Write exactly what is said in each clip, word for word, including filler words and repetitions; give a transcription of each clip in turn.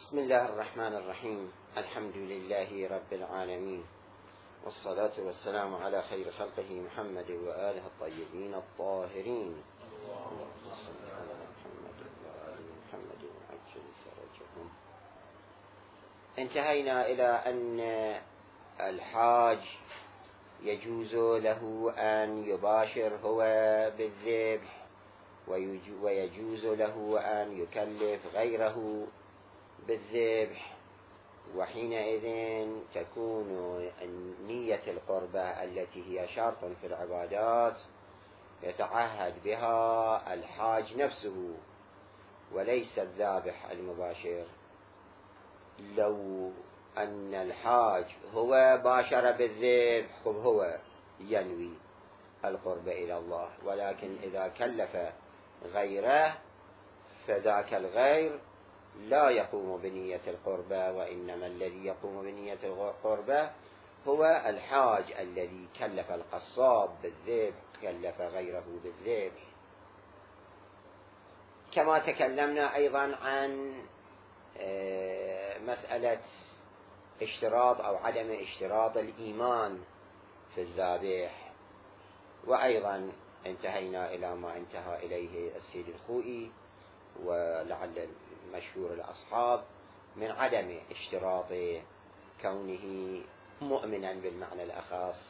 بسم الله الرحمن الرحيم. الحمد لله رب العالمين، والصلاة والسلام على خير خلقه محمد وآله الطيبين الطاهرين. اللهم صل على محمد وآل محمد وعجل فرجهم. انتهينا إلى أن الحاج يجوز له أن يباشر هو بالذبح، ويجوز له أن يكلف غيره بالذبح، وحينئذ تكون نية القربة التي هي شرط في العبادات يتعهد بها الحاج نفسه وليس الذابح المباشر. لو أن الحاج هو باشر بالذبح هو ينوي القرب إلى الله، ولكن إذا كلف غيره فذاك الغير لا يقوم بنية القربة، وإنما الذي يقوم بنية القربة هو الحاج الذي كلف القصاب بالذبح، كلف غيره بالذبح. كما تكلمنا أيضا عن مسألة اشتراط أو عدم اشتراط الإيمان في الذابح، وأيضا انتهينا إلى ما انتهى إليه السيد الخوئي ولعل مشهور الأصحاب من عدم اشتراط كونه مؤمنا بالمعنى الأخص.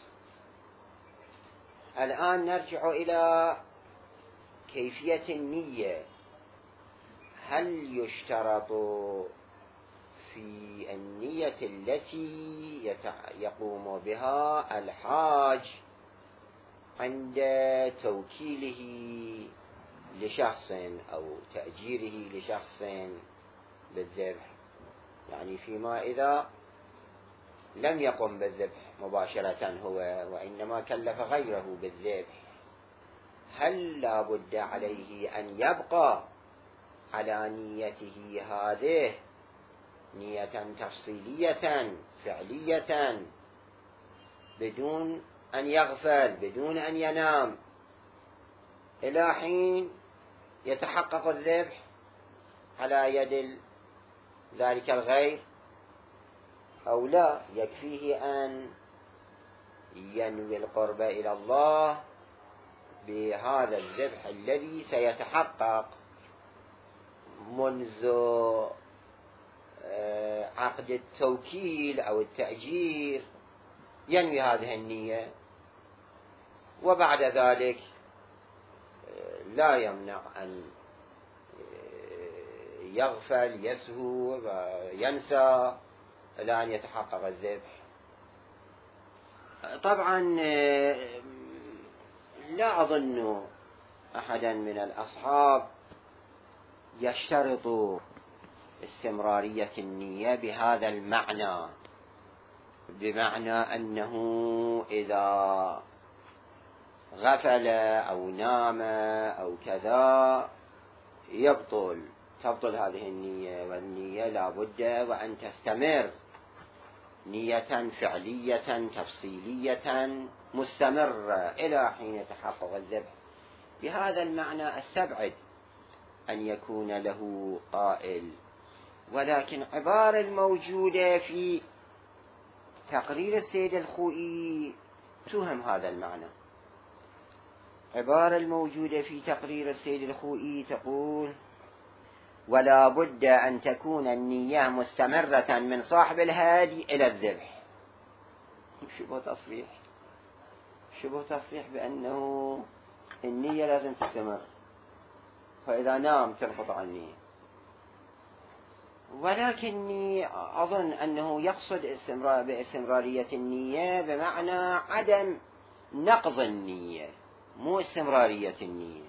الآن نرجع إلى كيفية النية. هل يشترط في النية التي يقوم بها الحاج عند توكيله لشخص أو تأجيره لشخص بالذبح، يعني فيما إذا لم يقم بالذبح مباشرة هو وإنما كلف غيره بالذبح، هل لا بد عليه أن يبقى على نيته هذه نية تفصيلية فعلية بدون أن يغفل، بدون أن ينام، إلى حين يتحقق الذبح على يد ذلك الغير، أو لا يكفيه أن ينوي القرب إلى الله بهذا الذبح الذي سيتحقق منذ عقد التوكيل أو التأجير، ينوي هذه النية، وبعد ذلك لا يمنع أن يغفل يسهو وينسى إلى أن يتحقق الذبح. طبعا لا أظن أحدا من الأصحاب يشترط استمرارية النية بهذا المعنى، بمعنى أنه إذا غفل أو نام أو كذا يبطل تبطل هذه النية، والنية لا بد وأن تستمر نية فعلية تفصيلية مستمرة إلى حين يتحقق الذبح. بهذا المعنى استبعد أن يكون له قائل، ولكن عبارة الموجودة في تقرير السيد الخوئي توهم هذا المعنى. عبارة الموجودة في تقرير السيد الخوئي تقول: ولا بد أن تكون النية مستمرة من صاحب الهادي إلى الذبح. شبه تصريح شبه تصريح بأنه النية لازم تستمر، فإذا نام تنقطع النية. ولكني أظن أنه يقصد استمرار باستمرارية النية بمعنى عدم نقض النية، مو استمرارية النية،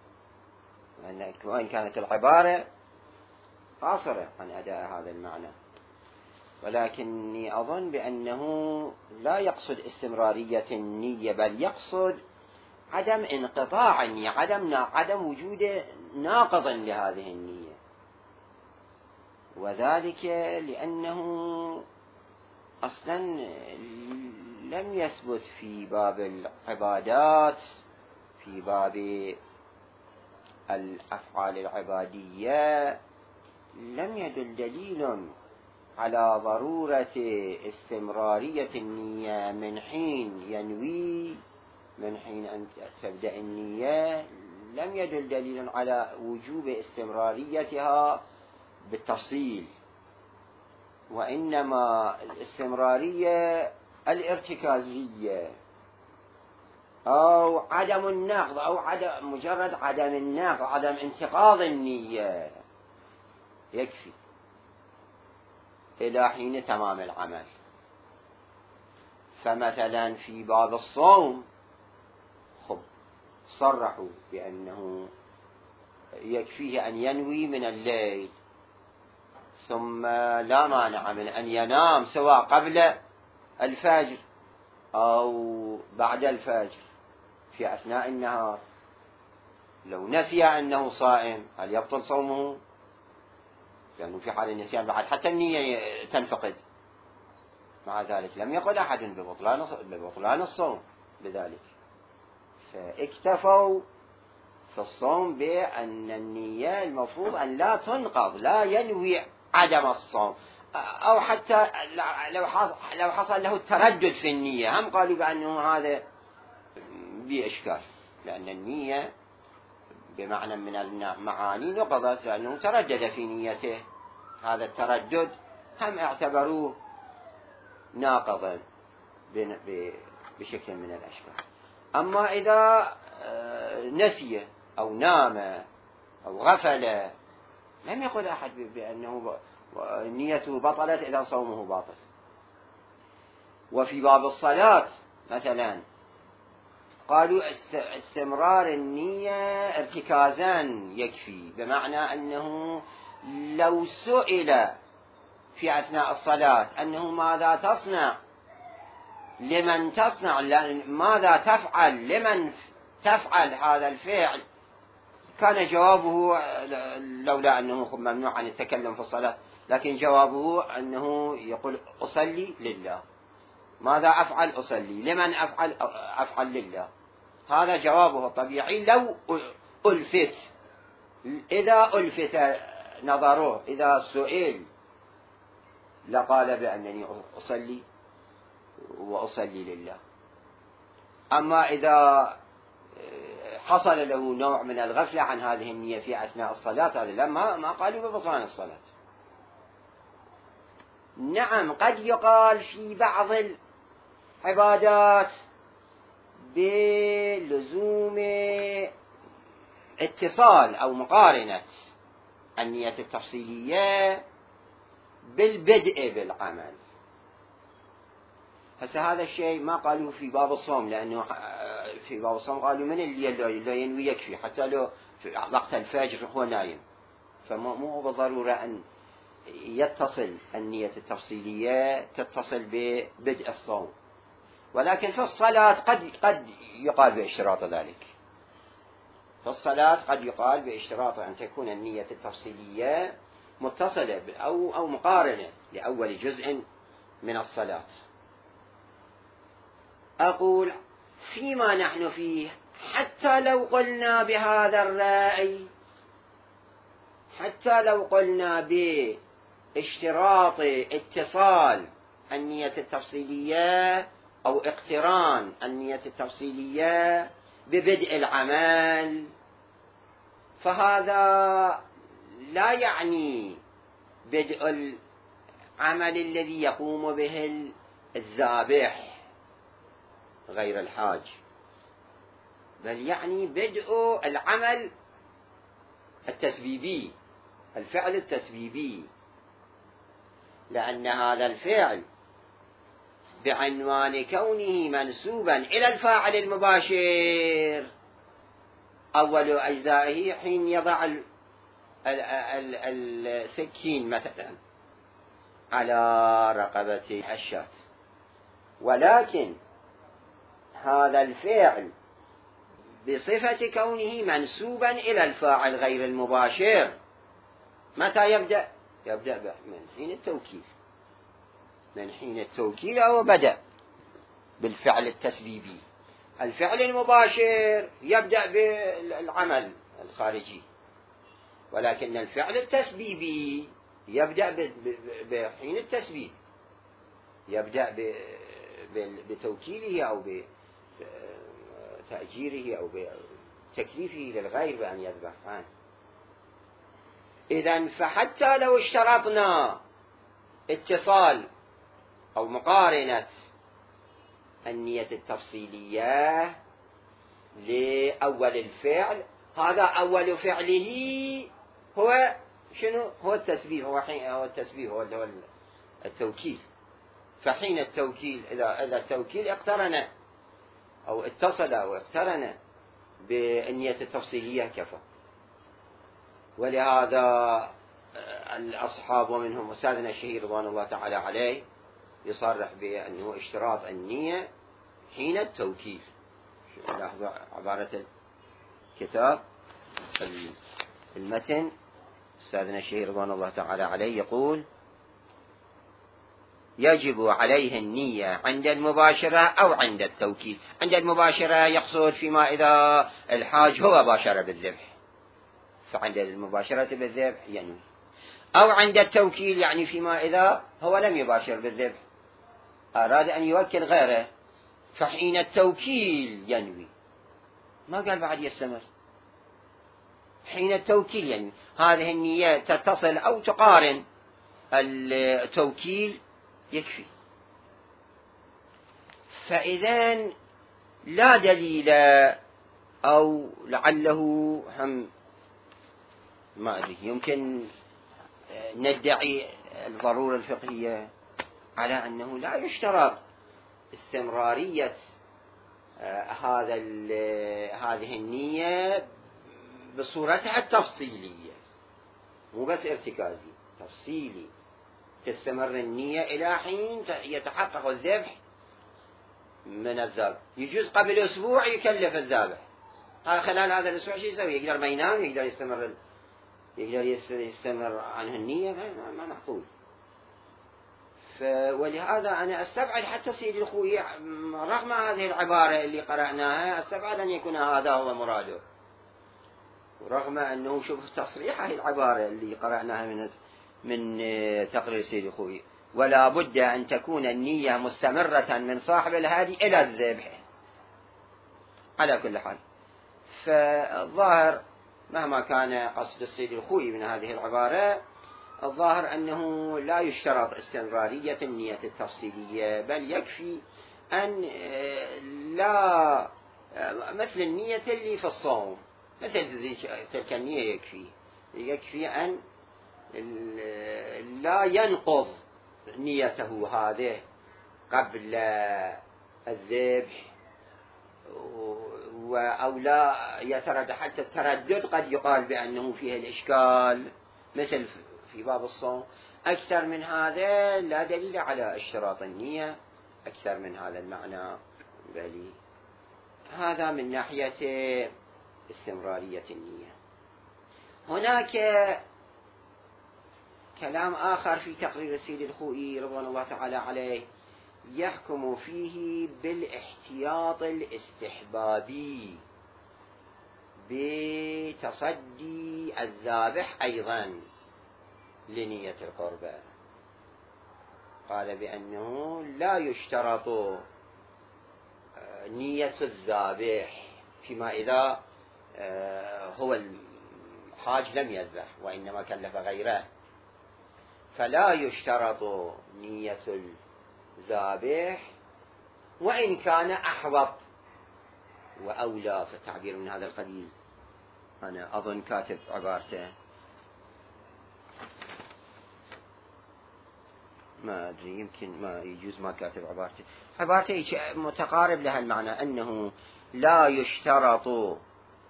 وإن كانت العبارة قاصرة عن أداء هذا المعنى، ولكني أظن بأنه لا يقصد استمرارية النية، بل يقصد عدم انقطاع النية، عدم عدم وجود ناقض لهذه النية، وذلك لأنه أصلا لم يثبت في باب العبادات، في باب الأفعال العبادية، لم يدل دليل على ضرورة استمرارية النية من حين ينوي، من حين أن تبدأ النية، لم يدل دليل على وجوب استمراريتها بالتفصيل، وإنما الاستمرارية الارتكازية أو عدم النقض أو عدم مجرد عدم النقض، عدم انتقاض النية يكفي إلى حين تمام العمل. فمثلا في باب الصوم خب صرحوا بأنه يكفيه أن ينوي من الليل، ثم لا مانع من أن ينام سواء قبل الفجر أو بعد الفجر في أثناء النهار. لو نسي أنه صائم هل يبطل صومه؟ لأنه في حال النسيان بعد حتى النية تنفقد. مع ذلك لم يقل أحد ببطلان ببطلان الصوم بذلك، فاكتفوا في الصوم بأن النية المفروض أن لا تنقض، لا ينوي عدم الصوم، أو حتى لو حصل, لو حصل له التردد في النية هم قالوا بأنه هذا بإشكال، لأن النية بمعنى من المعاني نقضت لأنه تردد في نيته، هذا التردد هم اعتبروه ناقضا بشكل من الأشكال. أما إذا نسي أو نام أو غفل لم يقل أحد بأنه نيته بطلت إذا صومه باطل. وفي باب الصلاة مثلا قالوا استمرار النية ارتكازا يكفي، بمعنى أنه لو سئل في أثناء الصلاة أنه ماذا تصنع، لمن تصنع، ماذا تفعل، لمن تفعل هذا الفعل، كان جوابه لولا أنه ممنوع عن التكلم في الصلاة، لكن جوابه أنه يقول أصلي لله. ماذا أفعل؟ أصلي. لمن أفعل؟ أفعل لله. هذا جوابه الطبيعي لو ألفت. إذا ألفت نظره، إذا سئل لقال بأنني أصلي وأصلي لله. أما إذا حصل له نوع من الغفلة عن هذه النية في أثناء الصلاة هذا لما ما قالوا ببطلان الصلاة. نعم قد يقال في بعض العبادات بلزوم اتصال أو مقارنة النية التفصيلية بالبدء بالعمل. هسه هذا الشيء ما قالوا في باب الصوم، لأنه في باب الصوم قالوا من اللي لا ينوي يكفي حتى لو في وقت الفجر هو نايم، فمو بالضرورة أن يتصل النية التفصيلية تتصل ببدء الصوم. ولكن في الصلاة قد قد يقال باشتراط ذلك. في الصلاة قد يقال باشتراط أن تكون النية التفصيلية متصلة أو أو مقارنة لأول جزء من الصلاة. أقول فيما نحن فيه حتى لو قلنا بهذا الرأي، حتى لو قلنا باشتراط اتصال النية التفصيلية أو اقتران النية التفصيلية ببدء العمل، فهذا لا يعني بدء العمل الذي يقوم به الذابح غير الحاج، بل يعني بدء العمل التسبيبي، الفعل التسبيبي، لأن هذا الفعل بعنوان كونه منسوبا إلى الفاعل المباشر أول أجزائه حين يضع ال ال ال السكين مثلا على رقبة الشاة. ولكن هذا الفعل بصفة كونه منسوبا إلى الفاعل غير المباشر متى يبدأ؟ يبدأ من حين التوكيل. من حين التوكيل هو بدأ بالفعل التسبيبي. الفعل المباشر يبدأ بالعمل الخارجي، ولكن الفعل التسبيبي يبدأ بحين التسبيح، يبدأ بتوكيله أو بتأجيره أو بتكليفه للغير بأن يذبح عنه. إذن فحتى لو اشترطنا اتصال أو مقارنة النية التفصيلية لأول الفعل، هذا أول فعله هو شنو؟ هو التسبيح، هو حين هو التسبيح هو التوكيل. فحين التوكيل إذا إذا التوكيل اقترن أو اتصل أو اقترن بالنية التفصيلية كفى. ولهذا الأصحاب ومنهم أستاذنا الشهير رضوان الله تعالى عليه يصرح بأنه اشتراط النية حين التوكيل. لاحظوا عبارة الكتاب المتن، أستاذنا الشهير رضوان الله تعالى عليه يقول: يجب عليه النية عند المباشرة أو عند التوكيل. عند المباشرة يقصد فيما إذا الحاج هو باشر بالذبح، فعند المباشرة بالذبح ينوي. أو عند التوكيل يعني فيما إذا هو لم يباشر بالذبح، أراد أن يوكل غيره، فحين التوكيل ينوي. ما قال بعد يستمر، حين التوكيل ينوي. هذه النية تتصل أو تقارن التوكيل يكفي. فإذا لا دليل، أو لعله هم ما أدري يمكن ندعي الضرورة الفقهية على أنه لا يشترط استمرارية هذا هذه النية بصورتها التفصيلية، مو بس ارتكازي، تفصيلي، تستمر النية إلى حين يتحقق الذبح من الذبح. يجوز قبل أسبوع يكلف الذابح، خلال هذا الأسبوع شو يسوي؟ يقدر ما ينام، يقدر يستمر يقدر يستمر عنه النية؟ ما معقول. ولهذا أنا أستبعد حتى سيدي الخوي رغم هذه العبارة اللي قرأناها، أستبعد أن يكون هذا هو مراده، ورغم أنه شوف تصريح هذه العبارة اللي قرأناها من من تقرير سيدي الخوي: ولا بد أن تكون النية مستمرة من صاحب الهادي إلى الذبح. على كل حال، فالظاهر مهما كان قصد السيد الخوي من هذه العبارة، الظاهر أنه لا يشترط استمرارية النية التفصيلية، بل يكفي أن لا مثل النية اللي في الصوم، مثل تلك النية يكفي يكفي أن لا ينقض نيته هذه قبل الذبح، أو لا يتردد. حتى التردد قد يقال بأنه فيه الإشكال مثل في باب الصوم. أكثر من هذا لا دليل على اشتراط النية أكثر من هذا المعنى، بل هذا من ناحية استمرارية النية. هناك كلام آخر في تقرير السيد الخوئي رضوان الله تعالى عليه يحكم فيه بالاحتياط الاستحبابي بتصدي الذابح أيضا لنية القربة. قال بأنه لا يشترط نية الذابح فيما إذا هو الحاج لم يذبح وإنما كلف غيره، فلا يشترط نية الذابح وإن كان أحوط وأولى. فالتعبير من هذا القبيل أنا أظن كاتب عبارته، ما أدري يمكن ما يجوز ما كاتب عبارته عبارته متقارب لها المعنى، أنه لا يشترط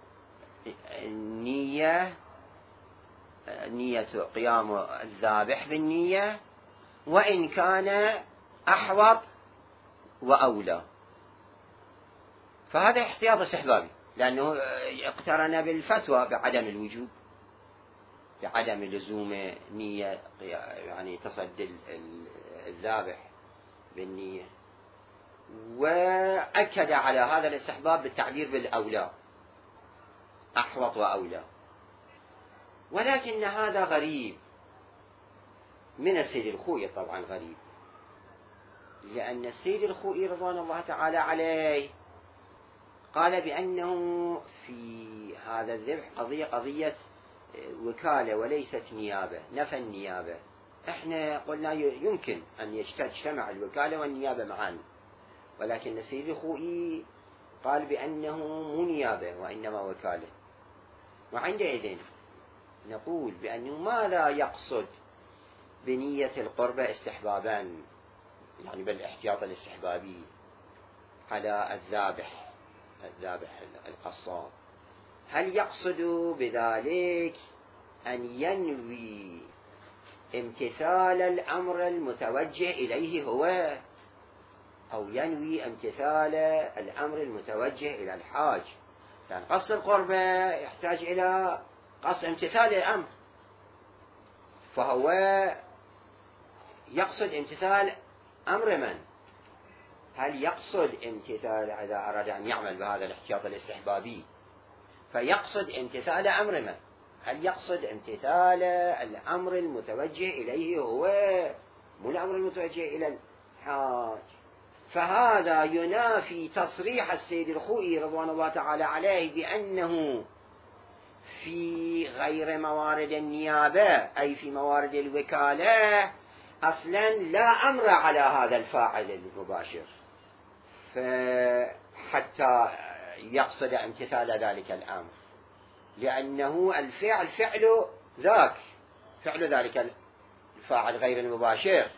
نية نية قيام الذابح بالنية وإن كان أحوط وأولى. فهذا احتياط استحبابي، لأنه اقترن بالفتوى بعدم الوجوب، بعدم لزوم نية يعني تصدي الذابح بالنية، وأكد على هذا الاستحباب بالتعبير بالأولى، أحوط وأولى. ولكن هذا غريب من السيد الخوئي طبعا غريب، لأن السيد الخوئي رضوان الله تعالى عليه قال بأنه في هذا الذبح قضية قضية وكالة وليست نيابة، نفى النيابة. احنا قلنا يمكن أن تجتمع الوكالة والنيابة معا، ولكن السيد الخوئي قال بأنه مو نيابة وإنما وكالة. وعندئذ نقول بأنه ماذا يقصد بنية القربة استحبابا، يعني بالاحتياط الاستحبابي على الذابح الذابح القصاب؟ هل يقصد بذلك أن ينوي امتثال الأمر المتوجه إليه هو، أو ينوي امتثال الأمر المتوجه إلى الحاج؟ لأن قصد القربة يحتاج إلى قصد امتثال الأمر، فهو يقصد امتثال أمر من؟ هل يقصد امتثال، إذا أراد أن يعمل بهذا الاحتياط الاستحبابي فيقصد امتثال أمر من؟ هل يقصد امتثال الأمر المتوجه إليه هو، مو الأمر المتوجه إلى الحاج؟ فهذا ينافي تصريح السيد الخوئي رضوان الله تعالى عليه بأنه في غير موارد النيابة، أي في موارد الوكالة، أصلا لا أمر على هذا الفاعل المباشر، حتى يقصد امتثال ذلك الأمر، لأنه الفعل فعل ذاك فعل ذلك الفاعل غير المباشر،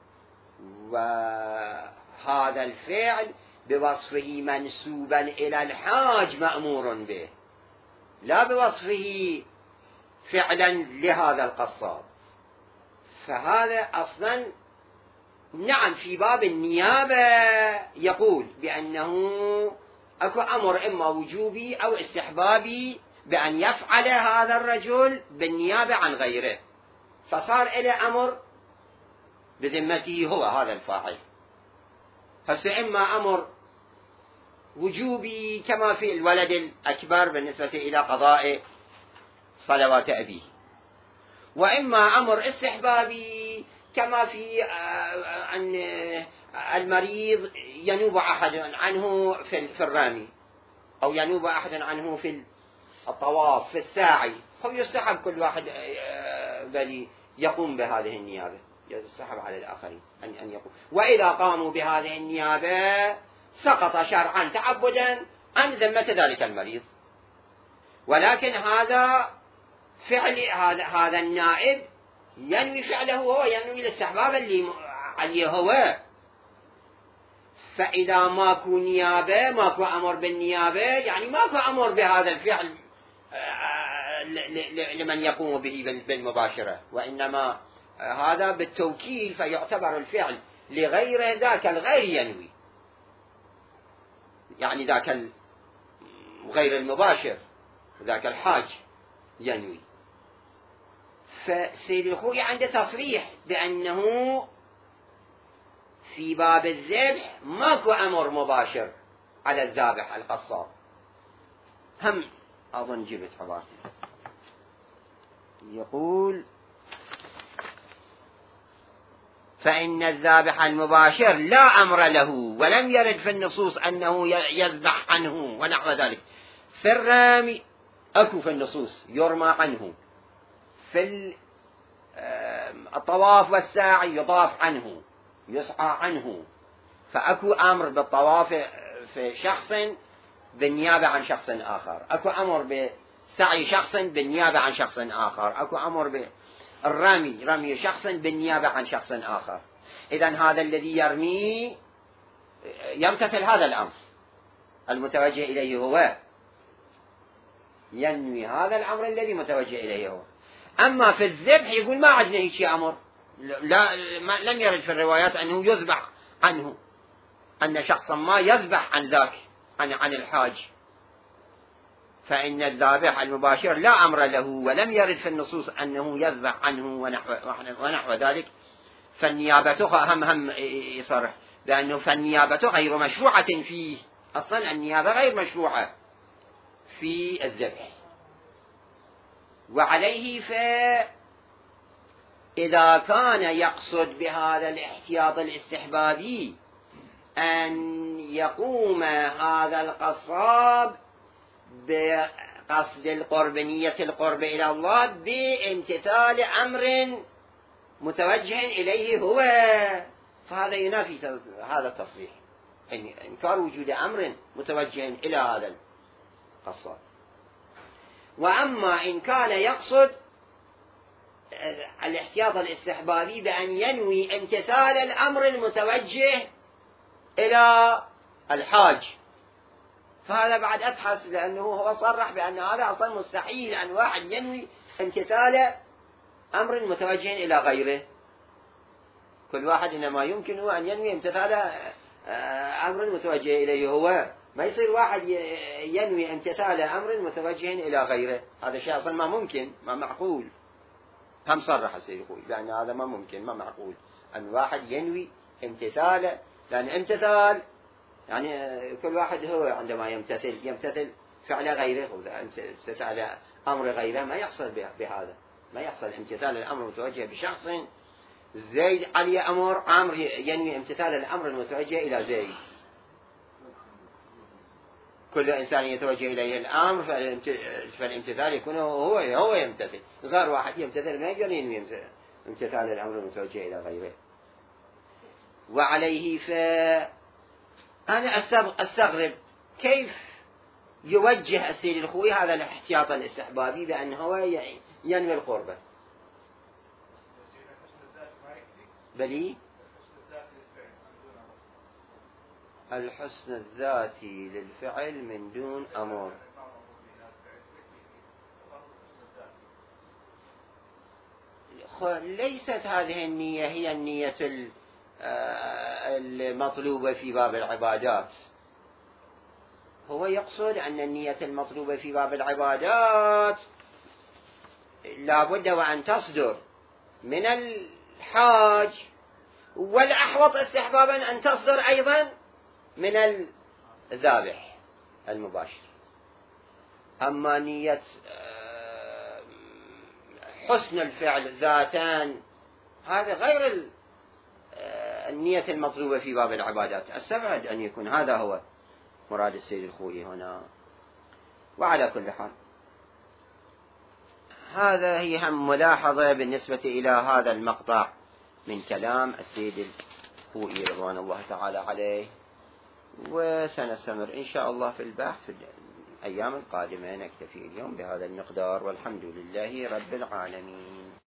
وهذا الفعل بوصفه منسوبا إلى الحاج مأمور به، لا بوصفه فعلا لهذا القصاب. فهذا أصلا نعم في باب النيابة يقول بأنه أكو أمر إما وجوبي أو استحبابي بأن يفعل هذا الرجل بالنيابة عن غيره، فصار إلى أمر بذمته هو هذا الفاعل. هسه إما أمر وجوبي كما في الولد الأكبر بالنسبة إلى قضاء صلوات أبيه، وإما أمر استحبابي كما في أن المريض ينوب أحد عنه في الرامي، أو ينوب أحد عنه في الطواف في الساعي، فيستحب كل واحد بل يقوم بهذه النيابة، يستحب على الآخرين أن يقوم. وإذا قاموا بهذه النيابة سقط شرعا تعبدا عن ذمة ذلك المريض، ولكن هذا فعل هذا هذا النائب ينوي فعله هو، ينوي الاستحباب اللي عليه هو. فإذا ماكو نيابة، ماكو أمر بالنيابة، يعني ماكو أمر بهذا الفعل لمن يقوم به بالمباشرة، وإنما هذا بالتوكيل، فيعتبر الفعل لغير ذاك الغير ينوي، يعني ذاك غير المباشر ذاك الحاج ينوي. فسيد الخوئي عنده تصريح بأنه في باب الذبح ماكو أمر مباشر على الذابح القصاب. هم أظن جبت عبارتي، يقول فإن الذابح المباشر لا أمر له، ولم يرد في النصوص أنه يذبح عنه ونحو ذلك. في الرامي أكو في النصوص يرمى عنه، في الطواف والساعي يطاف عنه يسعى عنه، فأكو أمر بالطواف في شخص بالنيابة عن شخص آخر، أكو أمر بسعي شخص بالنيابة عن شخص آخر، أكو أمر بالرمي رمي شخص بالنيابة عن شخص آخر. إذن هذا الذي يرمي يمتثل هذا الأمر المتوجه إليه هو، ينوي هذا الأمر الذي متوجه إليه هو. أما في الذبح يقول ما عندنا هيك أمر، لا ما لم يرد في الروايات أنه يذبح عنه، أن شخصا ما يذبح عن ذاك عن عن الحاج. فإن الذابح المباشر لا أمر له، ولم يرد في النصوص أنه يذبح عنه ونحو, ونحو ذلك. فالنيابة هم هم يصرح بأنه فالنيابة غير مشروعة فيه، أصلا النيابة غير مشروعة في الذبح. وعليه ف إذا كان يقصد بهذا الاحتياط الاستحبابي أن يقوم هذا القصاب بقصد القرب، نية القرب إلى الله بامتثال أمر متوجه إليه هو، فهذا ينافي هذا التصريح، إنكار وجود أمر متوجه إلى هذا القصاب. وأما إن كان يقصد الاحتياط الاستحبابي بأن ينوي امتثال الأمر المتوجه إلى الحاج، فهذا بعد أبحث، لأنه هو صرح بأن هذا أصلا مستحيل أن واحد ينوي امتثال أمر متوجه إلى غيره. كل واحد إنما يمكن أن ينوي امتثال أمر متوجه إليه هو، ما يصير واحد ينوي امتثال أمر متوجه إلى غيره، هذا شيء أصلا ما ممكن، ما معقول. هم صرح السيد الخوئي بأن هذا ما ممكن، ما معقول أن واحد ينوي امتثال، لأن امتثال يعني كل واحد هو عندما يمتثل يمتثل فعل غيره، امتثال أمر غيره ما يحصل بهذا، ما يحصل امتثال الأمر المتوجه بشخص. زيد علي أمر، عمرو ينوي امتثال الأمر المتوجه إلى زيد، كل إنسان يتوجه إليه الأمر فالامتثال يكون هو هو يمتثل، غير واحد يمتثل ما يقدر ينوي امتثال الأمر المتوجه إلى غيره. وعليه فأنا أستغرب كيف يوجه السيد الخوئي هذا الاحتياط الاستحبابي بأنه هو ينوي القربة. بلي الحسن الذاتي للفعل من دون أمر، ليست هذه النية هي النية المطلوبة في باب العبادات. هو يقصد أن النية المطلوبة في باب العبادات لا بد وأن تصدر من الحاج، والأحوط استحبابا أن تصدر أيضا من الذابح المباشر. أما نية حسن الفعل ذاتان هذا غير النية المطلوبة في باب العبادات، استبعد أن يكون هذا هو مراد السيد الخوئي هنا. وعلى كل حال هذا هي هم ملاحظة بالنسبة إلى هذا المقطع من كلام السيد الخوئي رضوان الله تعالى عليه، وسنستمر إن شاء الله في البحث في الأيام القادمة. نكتفي اليوم بهذا المقدار، والحمد لله رب العالمين.